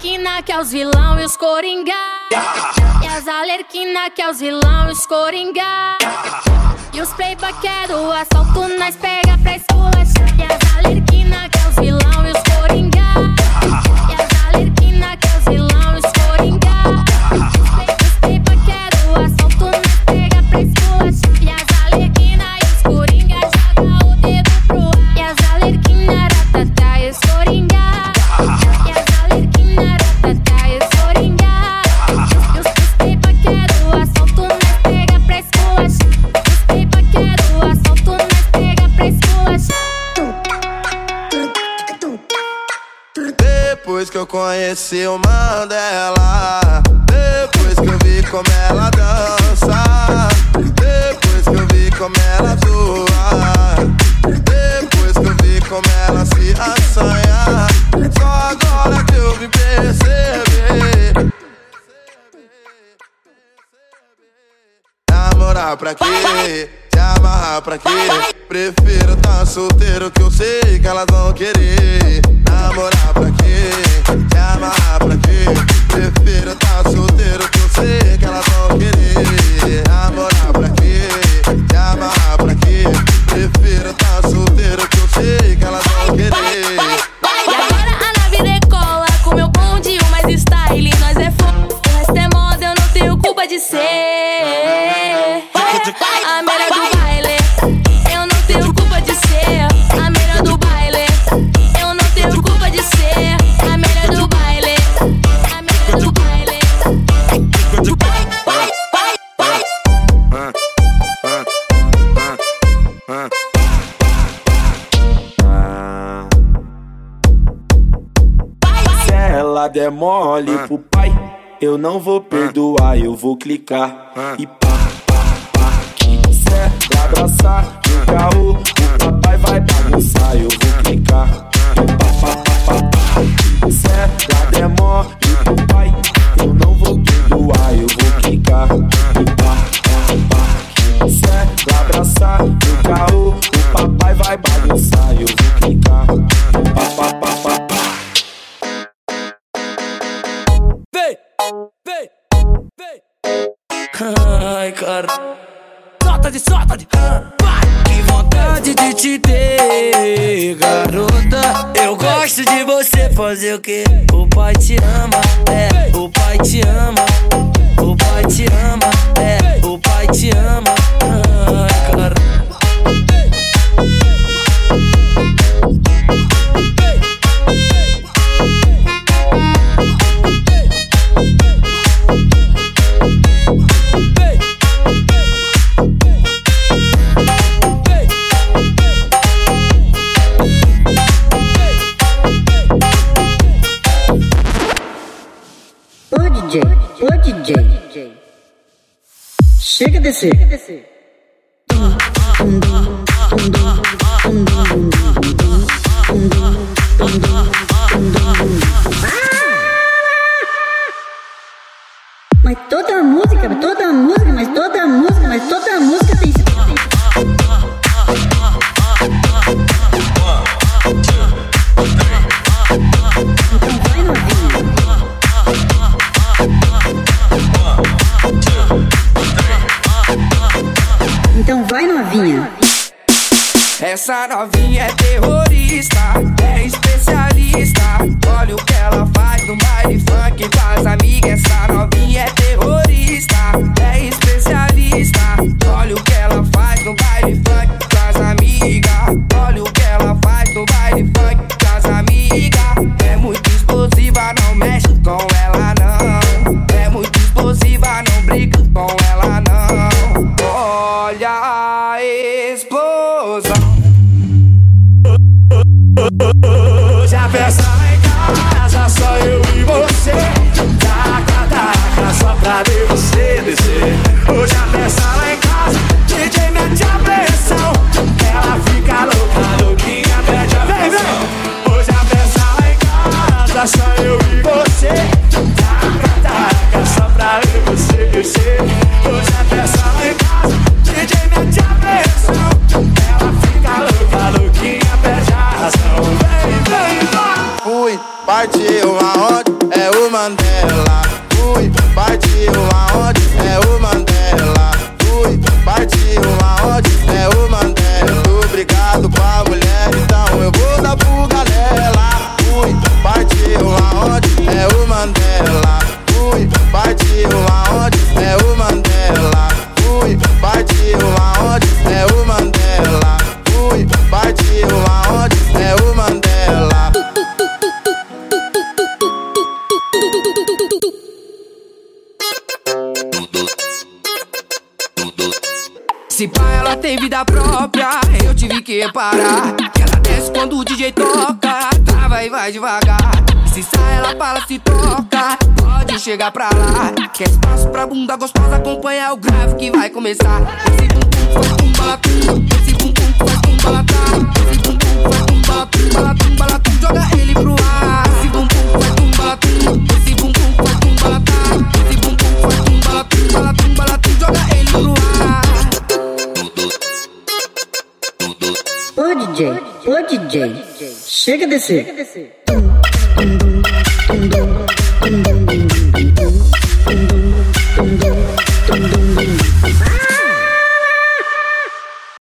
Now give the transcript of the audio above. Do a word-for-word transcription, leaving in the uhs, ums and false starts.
alerquina que é os vilão e os coringa. E as alerquina que é os vilão e os coringa. E os playboy que é do assalto, nós pega pra esculachar. E as alerquina que é os vilão e os coringa. E as alerquina que é os vilão e os coringa. Os playboy que é do assalto, nós pega pra esculachar. E as alerquina e os coringa joga o dedo pro ar. E as alerquina ratatá e os coringa. E as alerquina ratatá e os coringa. E os playboy que é do assalto, nós pega pra esculachar. Depois que eu conheci o Mandela, depois que eu vi como ela dança, depois que eu vi como ela zoa, depois que eu vi como ela se assanha, só agora que eu vim perceber. Namorar pra quê? Se amarrar pra quê? Prefiro tá solteiro que eu sei que elas vão querer. Namorar pra quê? Se amarrar pra quê? Prefiro tá solteiro que eu sei que elas vão querer. Namorar pra quê? Se amarrar pra quê? Prefiro tá solteiro que eu sei que elas vão querer. E agora a nave decola com meu bonde, o mais style. Nós é fogo, o resto é moda, eu não tenho culpa de ser a melhor do baile. Eu não tenho culpa de ser a melhor do baile. Eu não tenho culpa de ser a melhor do baile. A melhor do baile. Se ela der mole pro pai, eu não vou perdoar, eu vou clicar e pá, pá, pá. Quiser abraçar no carro, o papai vai bagunçar, eu vou clicar e pá, pá, pá, pá, pá. Quiser der mole pro pai, eu não vou perdoar, eu vou clicar e pá, pá, pá. Quiser abraçar no carro, o papai vai bagunçar, eu vou clicar e pá, pá, pá, pá, pá. Ai, cara, solta de, solta de, vai. Que vontade de te ter, garota. Eu gosto de você fazer o que? O pai te ama, é, o pai te ama. O pai te ama, é, o pai te ama. Ai, cara. D J, ô D J, chega a descer. Mas toda a música, toda a música, mas toda a música, mas toda a música tem isso. Então vai, novinha. Essa novinha é terrorista, é especialista. Olha o que ela faz no baile funk com as amigas. Essa novinha é terrorista, é especialista. Olha o que ela faz no baile funk com as amigas. Olha o que ela faz no baile funk com as amigas. É muito explosiva, não mexe com ela não. É muito explosiva, não briga com ela não. Olha a explosão. Hoje a festa lá em casa, só eu e você. Taca, taca, só pra ver você descer. Hoje a festa lá em casa, D J mete a pressão. Ela fica louca, louquinha, pede a pressão. Hoje a festa lá em casa, só eu e você. Taca, taca, só pra ver você descer. Hoje a festa lá em casa, D J mete a pressão. Ela fica louca, louquinha, pede a razão. Vem, vem, vai. Fui, partiu aonde? É o a mulher, então eu vou dar fuga nela. Fui, partiu aonde é o Mandela. Fui, partiu aonde é o Mandela. Fui, partiu aonde é o Mandela. Fui, partiu aonde é o Mandela. Se pá, ela tem vida própria, eu tive que reparar que ela desce quando o D J toca, trava e vai devagar. Se sai, ela fala, se toca, pode chegar pra lá. Quer espaço pra bunda gostosa, acompanha o grave que vai começar. Esse bumbum faz tum-balatum, esse bumbum faz tum-balatum, esse bumbum faz tum-balatum, balatum, balatum, joga ele pro ar. Esse bumbum faz tum-balatum, esse bumbum faz tum-balatum, esse bumbum faz tum-balatum, balatum, balatum, joga ele pro ar. Ô D J, ô D J, chega desse.